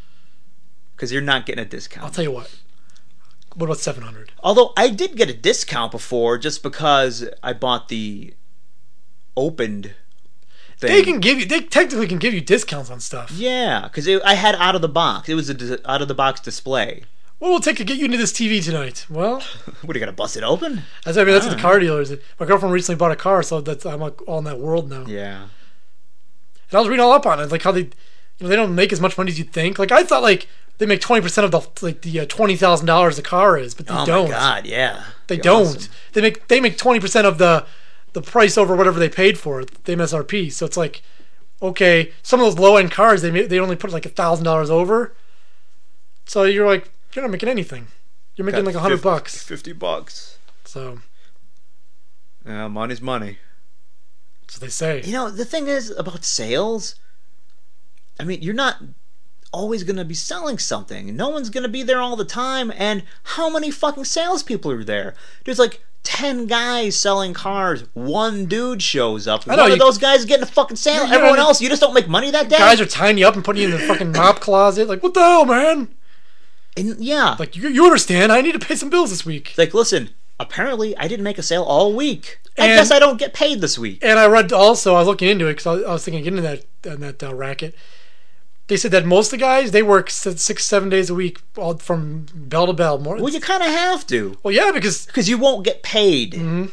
[SPEAKER 2] because you're not getting a discount.
[SPEAKER 3] I'll tell you what. What about seven hundred?
[SPEAKER 2] Although I did get a discount before, just because I bought the opened thing.
[SPEAKER 3] They can give you. They technically can give you discounts on stuff.
[SPEAKER 2] Yeah, because I had out of the box. It was a out of the box display.
[SPEAKER 3] What will it take to get you into this T V tonight? Well,
[SPEAKER 2] what are you gonna bust it open?
[SPEAKER 3] That's I mean that's
[SPEAKER 2] I
[SPEAKER 3] what the
[SPEAKER 2] don't
[SPEAKER 3] car dealers. My girlfriend recently bought a car, so that's I'm like all in that world now.
[SPEAKER 2] Yeah.
[SPEAKER 3] And I was reading all up on it, like how they, you know, they don't make as much money as you'd think. Like I thought, like they make twenty percent of the like the uh, twenty thousand dollars the car is, but they
[SPEAKER 2] Oh
[SPEAKER 3] don't.
[SPEAKER 2] my god, yeah.
[SPEAKER 3] They
[SPEAKER 2] Be
[SPEAKER 3] don't.
[SPEAKER 2] awesome.
[SPEAKER 3] They make they make twenty percent of the the price over whatever they paid for it, the M S R P. So it's like, okay, some of those low end cars they ma- they only put like a thousand dollars over. So you're like, you're not making anything. You're making
[SPEAKER 2] Got
[SPEAKER 3] like a hundred
[SPEAKER 2] fif-
[SPEAKER 3] bucks.
[SPEAKER 2] Fifty bucks.
[SPEAKER 3] So
[SPEAKER 2] Yeah, money's money.
[SPEAKER 3] that's what they say.
[SPEAKER 2] You know, the thing is about sales, I mean, you're not always going to be selling something. No one's going to be there all the time. And how many fucking salespeople are there? There's like ten guys selling cars. One dude shows up.
[SPEAKER 3] I know,
[SPEAKER 2] One
[SPEAKER 3] you-
[SPEAKER 2] of those guys is getting a fucking sale.
[SPEAKER 3] You- you
[SPEAKER 2] Everyone
[SPEAKER 3] know,
[SPEAKER 2] else, you just don't make money that day?
[SPEAKER 3] Guys are tying you up and putting you in the fucking mop closet. Like, what the hell, man?
[SPEAKER 2] And, yeah.
[SPEAKER 3] Like, you, you understand? I need to pay some bills this week.
[SPEAKER 2] It's like, listen, apparently I didn't make a sale all week. I
[SPEAKER 3] And-
[SPEAKER 2] guess I don't get paid this week.
[SPEAKER 3] And I read also, I was looking into it because I, was- I was thinking of getting into that, in that uh, racket. They said that most of the guys, they work six, six seven days a week, all from bell to bell. More.
[SPEAKER 2] Well, you kind of have to.
[SPEAKER 3] Well, yeah, because
[SPEAKER 2] Because you won't get paid.
[SPEAKER 3] Mm-hmm.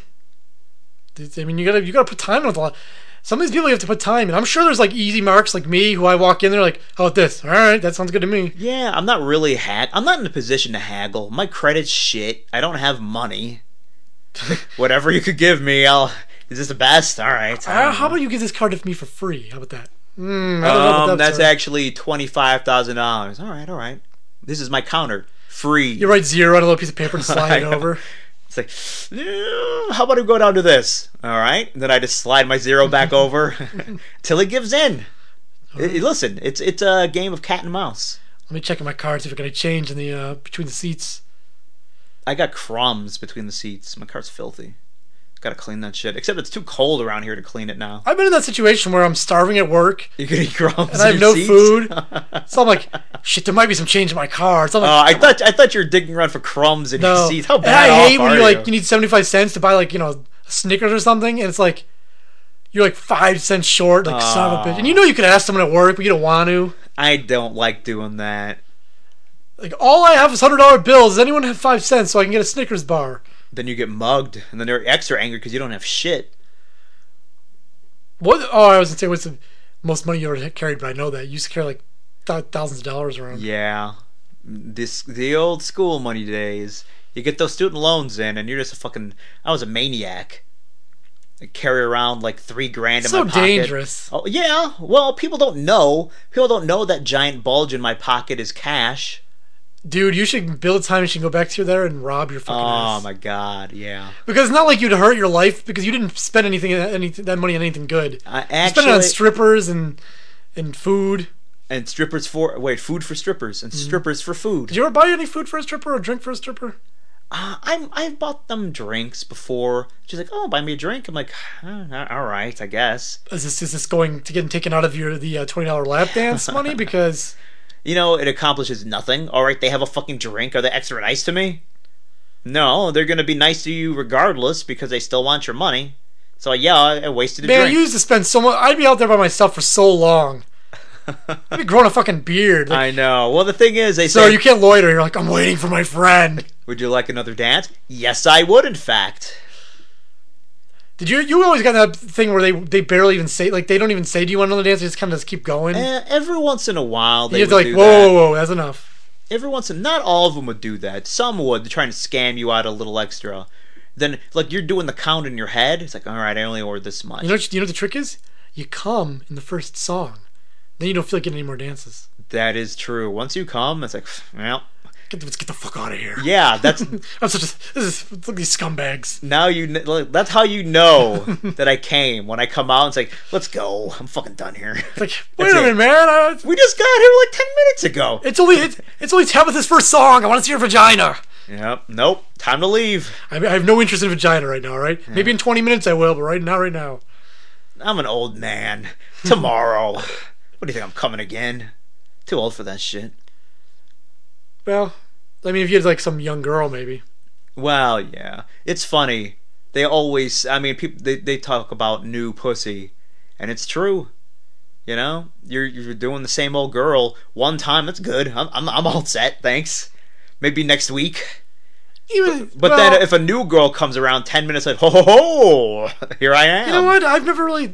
[SPEAKER 3] I mean, you gotta you gotta put time in with a lot. Some of these people you have to put time in. I'm sure there's like easy marks like me who I walk in there like, how about this? All right, that sounds good to me.
[SPEAKER 2] Yeah, I'm not really hag. I'm not in a position to haggle. My credit's shit. I don't have money. Whatever you could give me, I'll. Is this the best? All right.
[SPEAKER 3] Uh, how about you give this card to me for free? How about that? Mm, I don't know about
[SPEAKER 2] Um,
[SPEAKER 3] that,
[SPEAKER 2] that's
[SPEAKER 3] sir.
[SPEAKER 2] actually twenty-five thousand dollars. All right, all right. This is my counter. Free.
[SPEAKER 3] You write zero on a little piece of paper and slide it
[SPEAKER 2] I know.
[SPEAKER 3] over.
[SPEAKER 2] It's like, "Eh, how about we go down to this? All right. And then I just slide my zero back over till it gives in. I- listen, it's it's a game of cat and mouse.
[SPEAKER 3] Let me check in my card see if I got any change in the uh, between the seats.
[SPEAKER 2] I got crumbs between the seats. My car's filthy. Gotta clean that shit. Except it's too cold around here to clean it now.
[SPEAKER 3] I've been in that situation where I'm starving at work
[SPEAKER 2] You could eat crumbs
[SPEAKER 3] and I
[SPEAKER 2] in
[SPEAKER 3] have
[SPEAKER 2] your
[SPEAKER 3] no
[SPEAKER 2] seats?
[SPEAKER 3] food. So I'm like, shit, there might be some change in my car. So I'm
[SPEAKER 2] Oh,
[SPEAKER 3] like,
[SPEAKER 2] I thought I thought you were digging around for crumbs in your
[SPEAKER 3] no.
[SPEAKER 2] seats. How
[SPEAKER 3] And
[SPEAKER 2] bad
[SPEAKER 3] I hate
[SPEAKER 2] off
[SPEAKER 3] when
[SPEAKER 2] are
[SPEAKER 3] you're like,
[SPEAKER 2] you?
[SPEAKER 3] you need seventy-five cents to buy like, you know, a Snickers or something, and it's like, you're like five cents short, like son of a bitch. And you know you could ask someone at work, but you don't want to.
[SPEAKER 2] I don't like doing that.
[SPEAKER 3] Like, all I have is one hundred dollar bills. Does anyone have five cents so I can get a Snickers bar?
[SPEAKER 2] Then you get mugged, and then they're extra angry because you don't have shit.
[SPEAKER 3] What? Oh, I was going to say, what's the most money you ever carried, but I know that. You used to carry like th- thousands of dollars around.
[SPEAKER 2] Yeah, this the old school money days. You get those student loans in, and you're just a fucking. I was a maniac. I carry around like three grand in
[SPEAKER 3] So
[SPEAKER 2] my pocket.
[SPEAKER 3] dangerous.
[SPEAKER 2] Oh yeah. Well, people don't know. People don't know that giant bulge in my pocket is cash.
[SPEAKER 3] Dude, you should build a time machine, go back to there and rob your fucking
[SPEAKER 2] Oh
[SPEAKER 3] ass.
[SPEAKER 2] my god, yeah.
[SPEAKER 3] Because it's not like you'd hurt your life because you didn't spend anything, any that money on anything good.
[SPEAKER 2] I
[SPEAKER 3] You spent it
[SPEAKER 2] actually
[SPEAKER 3] on strippers and and food.
[SPEAKER 2] and strippers for wait food for strippers and strippers for food.
[SPEAKER 3] Did you ever buy any food for a stripper or drink for a stripper?
[SPEAKER 2] Uh, I'm I've bought them drinks before. She's like, "Oh, buy me a drink." I'm like, "Uh, "All right, I guess."
[SPEAKER 3] Is this is this going to get taken out of your the uh, twenty dollar lap dance money? Because
[SPEAKER 2] You know, it accomplishes nothing. All right, they have a fucking drink. Are they extra nice to me? No, they're gonna be nice to you regardless because they still want your money. So yeah, I, I wasted a
[SPEAKER 3] man,
[SPEAKER 2] drink.
[SPEAKER 3] you used to spend so much. I'd be out there by myself for so long. I'd be growing a fucking beard. Like,
[SPEAKER 2] I know. Well, the thing is, they
[SPEAKER 3] sir,
[SPEAKER 2] say,
[SPEAKER 3] you can't loiter. You're like, I'm waiting for my friend.
[SPEAKER 2] "Would you like another dance?" Yes, I would. In fact.
[SPEAKER 3] Did you? You always got that thing where they they barely even say like they don't even say, "Do you want another dance?" They just kind of just keep going.
[SPEAKER 2] Eh, every once in a while, they
[SPEAKER 3] you have to
[SPEAKER 2] would
[SPEAKER 3] like,
[SPEAKER 2] do
[SPEAKER 3] whoa,
[SPEAKER 2] that.
[SPEAKER 3] whoa, whoa, that's enough.
[SPEAKER 2] Every once in not all of them would do that. Some would, they're trying to scam you out a little extra. Then, like you're doing the count in your head. It's like, all right, I only ordered this much.
[SPEAKER 3] You know, what, you know what the trick is? You come in the first song, then you don't feel like getting any more dances.
[SPEAKER 2] That is true. Once you come, it's like, well,
[SPEAKER 3] Get the, let's get the fuck out of here.
[SPEAKER 2] yeah, that's
[SPEAKER 3] I'm such a this is look at these scumbags.
[SPEAKER 2] now you. kn- like, That's how you know that I came. When I come out, it's like, let's go. I'm fucking done here.
[SPEAKER 3] It's like, wait
[SPEAKER 2] That's
[SPEAKER 3] a
[SPEAKER 2] it.
[SPEAKER 3] minute, man. I,
[SPEAKER 2] We just got here like ten minutes ago.
[SPEAKER 3] it's only it's, it's only Tabitha's first song. I want to see her vagina.
[SPEAKER 2] Yep. Nope. Time to leave.
[SPEAKER 3] I, I have no interest in vagina right now. Right? Maybe in twenty minutes I will, but right now, right now.
[SPEAKER 2] I'm an old man. Tomorrow. What do you think? I'm coming again? Too old for that shit.
[SPEAKER 3] Well, I mean, if you had like some young girl, maybe.
[SPEAKER 2] Well, yeah. It's funny. They always, I mean, people they, they talk about new pussy, and it's true. You know, you're you're doing the same old girl one time. That's good. I'm I'm, I'm all set. Thanks. Maybe next week.
[SPEAKER 3] Even,
[SPEAKER 2] But
[SPEAKER 3] well,
[SPEAKER 2] then if a new girl comes around ten minutes like, ho ho ho, here I am.
[SPEAKER 3] you know what? I've never really.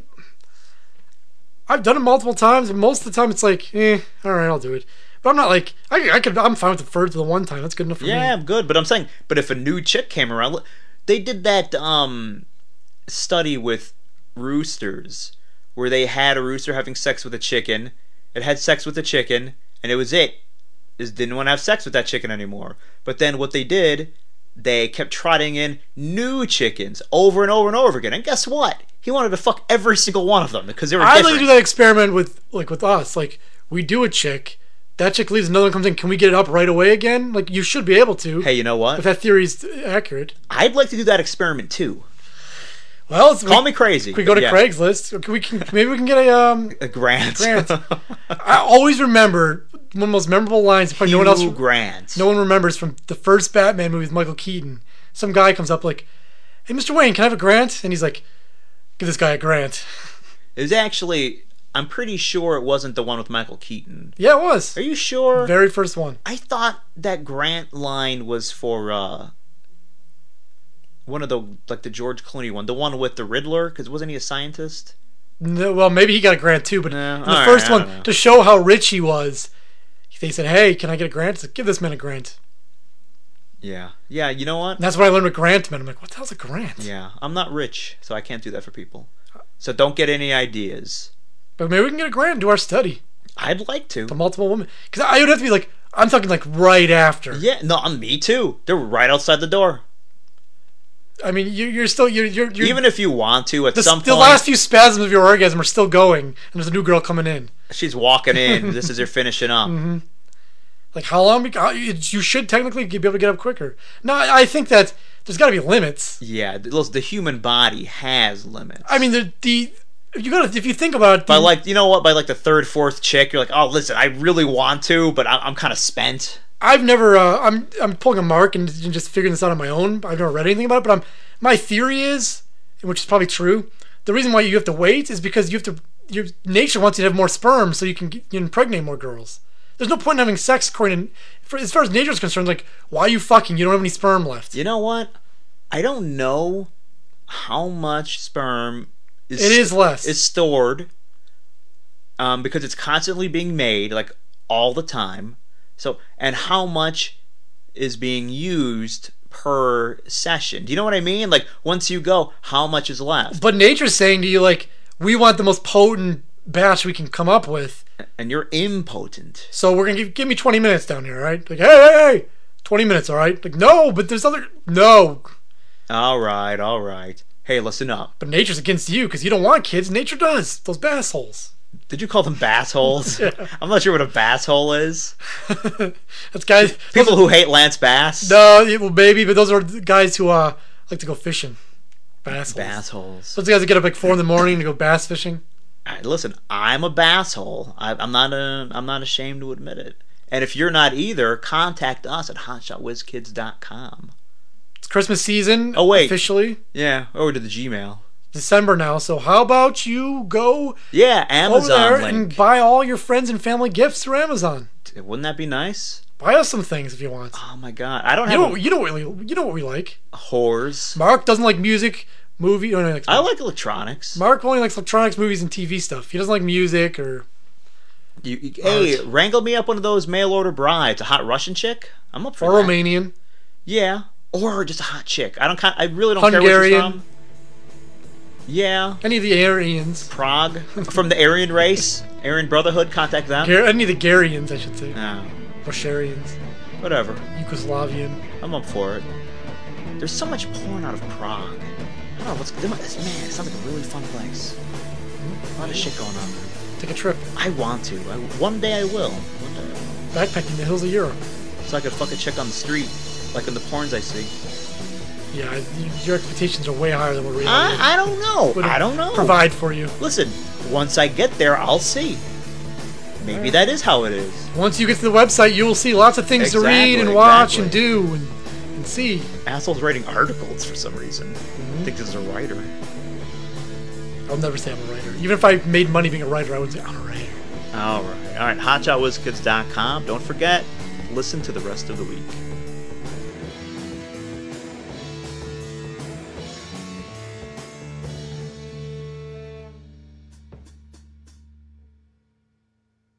[SPEAKER 3] I've done it multiple times, and most of the time it's like, eh, all right, I'll do it. But I'm not like I. I could. I'm fine with the first to the one time. That's good enough for
[SPEAKER 2] Yeah,
[SPEAKER 3] me.
[SPEAKER 2] I'm good. But I'm saying, but if a new chick came around, they did that um study with roosters where they had a rooster having sex with a chicken. It had sex with the chicken, and it was it. It didn't want to have sex with that chicken anymore. But then what they did, they kept trotting in new chickens over and over and over again. And guess what? He wanted to fuck every single one of them because they were
[SPEAKER 3] I
[SPEAKER 2] different.
[SPEAKER 3] like to do that experiment with like with us. Like we do a chick, that chick leaves, another one comes in. Can we get it up right away again? Like you should be able to.
[SPEAKER 2] Hey, you know
[SPEAKER 3] if
[SPEAKER 2] what?
[SPEAKER 3] that theory's accurate.
[SPEAKER 2] I'd like to do that experiment too.
[SPEAKER 3] Well, it's,
[SPEAKER 2] Call
[SPEAKER 3] we,
[SPEAKER 2] me crazy.
[SPEAKER 3] Can we go to
[SPEAKER 2] yeah.
[SPEAKER 3] Craigslist? Can we can maybe we can get a um.
[SPEAKER 2] A Grant.
[SPEAKER 3] Grant. I always remember one of the most memorable lines. Probably no one else.
[SPEAKER 2] Hugh Grant.
[SPEAKER 3] No one remembers from the first Batman movie with Michael Keaton. Some guy comes up like, "Hey, Mister Wayne, can I have a grant?" And he's like, "Give this guy a grant."
[SPEAKER 2] It was actually, I'm pretty sure it wasn't the one with Michael Keaton.
[SPEAKER 3] Yeah, it was.
[SPEAKER 2] Are you sure?
[SPEAKER 3] Very first one.
[SPEAKER 2] I thought that Grant line was for uh, one of the, like the George Clooney one, the one with the Riddler, because wasn't he a scientist?
[SPEAKER 3] No, well, maybe he got a grant too, but
[SPEAKER 2] No,
[SPEAKER 3] in the
[SPEAKER 2] alright,
[SPEAKER 3] first
[SPEAKER 2] I don't
[SPEAKER 3] one,
[SPEAKER 2] know.
[SPEAKER 3] to show how rich he was, they said, "Hey, can I get a grant?" I said, "Give this man a grant."
[SPEAKER 2] Yeah. Yeah, you know what?
[SPEAKER 3] And that's what I learned what grant meant. I'm like, "What the hell's a grant?"
[SPEAKER 2] Yeah, I'm not rich, so I can't do that for people. So don't get any ideas.
[SPEAKER 3] But maybe we can get a grant and do our study.
[SPEAKER 2] I'd like to.
[SPEAKER 3] The multiple women, because I would have to be like, I'm talking like right after.
[SPEAKER 2] Yeah, no, me too. They're right outside the door.
[SPEAKER 3] I mean, you, you're still you're you're, you're
[SPEAKER 2] Even if you want to, at
[SPEAKER 3] the,
[SPEAKER 2] some
[SPEAKER 3] the
[SPEAKER 2] point,
[SPEAKER 3] last few spasms of your orgasm are still going, and there's a new girl coming in.
[SPEAKER 2] she's walking in. This is her finishing up.
[SPEAKER 3] Mm-hmm. Like how long? how- You you should technically be able to get up quicker. No, I I think that there's got to be limits.
[SPEAKER 2] Yeah, the, listen, the human body has limits.
[SPEAKER 3] I mean, the the you got to if you think about it,
[SPEAKER 2] by
[SPEAKER 3] the-
[SPEAKER 2] like, you know what? By like the third, fourth chick, you're like, oh, listen, I really want to, but I, I'm kind of spent.
[SPEAKER 3] I've never. Uh, I'm I'm pulling a mark and, and just figuring this out on my own. I've never read anything about it, but I'm. My theory is, which is probably true, the reason why you have to wait is because you have to. Your nature wants you to have more sperm so you can, get, you can impregnate more girls. There's no point in having sex, according to, for, as far as nature is concerned. Like, why are you fucking? You don't have any sperm left.
[SPEAKER 2] You know what? I don't know how much sperm is
[SPEAKER 3] It is less.
[SPEAKER 2] is stored, um, because it's constantly being made, like all the time. So, and how much is being used per session? Do you know what I mean? Like, once you go, how much is left?
[SPEAKER 3] But nature's saying to you, like, we want the most potent batch we can come up with.
[SPEAKER 2] And you're impotent.
[SPEAKER 3] So we're gonna give give me twenty minutes down here, all right? Like, hey, hey, hey, twenty minutes, all right? Like, no, but there's other no.
[SPEAKER 2] All right, all right. Hey, listen up.
[SPEAKER 3] But nature's against you because you don't want kids. Nature does. Those bass holes.
[SPEAKER 2] Did you call them bass holes?
[SPEAKER 3] Yeah.
[SPEAKER 2] I'm not sure what a bass hole is.
[SPEAKER 3] That's guys.
[SPEAKER 2] People who hate Lance Bass.
[SPEAKER 3] No, yeah, well, maybe, but those are the guys who uh like to go fishing. Bass holes.
[SPEAKER 2] Bass holes.
[SPEAKER 3] Those guys that get up like four in the morning to go bass fishing.
[SPEAKER 2] All right, listen, I'm a bass hole. I, I'm not a, I'm not ashamed to admit it. And if you're not either, contact us at hotshot whiz kids dot com.
[SPEAKER 3] It's Christmas season.
[SPEAKER 2] Oh, wait.
[SPEAKER 3] Officially
[SPEAKER 2] Yeah, or to the Gmail.
[SPEAKER 3] December now. So how about you go
[SPEAKER 2] Yeah,
[SPEAKER 3] over there
[SPEAKER 2] Amazon
[SPEAKER 3] and
[SPEAKER 2] link.
[SPEAKER 3] buy all your friends and family gifts through Amazon.
[SPEAKER 2] Wouldn't that be nice?
[SPEAKER 3] Buy us some things if you want.
[SPEAKER 2] Oh my god, I don't
[SPEAKER 3] You
[SPEAKER 2] have
[SPEAKER 3] know,
[SPEAKER 2] a
[SPEAKER 3] you know what we, you know what we like.
[SPEAKER 2] whores.
[SPEAKER 3] Mark doesn't like music, movie. Or anything like
[SPEAKER 2] I like electronics.
[SPEAKER 3] Mark only likes electronics, movies, and T V stuff. He doesn't like music or.
[SPEAKER 2] You, you- hey, wrangle me up one of those mail order brides, a hot Russian chick. I'm up for
[SPEAKER 3] Or
[SPEAKER 2] that.
[SPEAKER 3] Romanian.
[SPEAKER 2] Yeah, or just a hot chick. I don't. kind- I really don't
[SPEAKER 3] Hungarian.
[SPEAKER 2] care where she's from. Yeah,
[SPEAKER 3] Any of the Aryans.
[SPEAKER 2] Prague, from the Aryan race, Aryan Brotherhood. Contact them.
[SPEAKER 3] Gar- any of the Garyans, I should say.
[SPEAKER 2] No,
[SPEAKER 3] Rusharians.
[SPEAKER 2] whatever.
[SPEAKER 3] Yugoslavian.
[SPEAKER 2] I'm up for it. There's so much porn out of Prague. I don't know what's. Man, it sounds like a really fun place. A lot of shit going on there.
[SPEAKER 3] Take a trip.
[SPEAKER 2] I want to. I, one day I will. One day.
[SPEAKER 3] Backpacking the hills of Europe.
[SPEAKER 2] So I could fuck a chick on the street, like in the porns I see.
[SPEAKER 3] Yeah, you- your expectations are way higher than what reality
[SPEAKER 2] I, I don't know.
[SPEAKER 3] would
[SPEAKER 2] I don't know.
[SPEAKER 3] provide for you.
[SPEAKER 2] Listen, once I get there, I'll see. Maybe that is how it is.
[SPEAKER 3] Once you get to the website, you will see lots of things to read
[SPEAKER 2] Exactly,
[SPEAKER 3] and watch and
[SPEAKER 2] exactly.
[SPEAKER 3] do and, and see.
[SPEAKER 2] Assholes writing articles for some reason. I think this is a writer.
[SPEAKER 3] I'll never say I'm a writer. Even if I made money being a writer, I wouldn't say I'm a writer.
[SPEAKER 2] All right. All right. hot shot whiz kids dot com. Don't forget, listen to the rest of the week.